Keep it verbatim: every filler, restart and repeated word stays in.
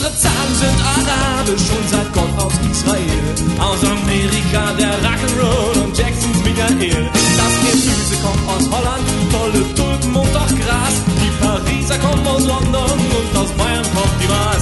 Unsere Zahlen sind arabisch, unser Gott aus Israel. Aus Amerika der Rock'n'Roll und Jacksons Michael. Das Gemüse kommt aus Holland, tolle Tulpen und auch Gras. Die Pariser kommen aus London und aus Bayern kommt die Wahl.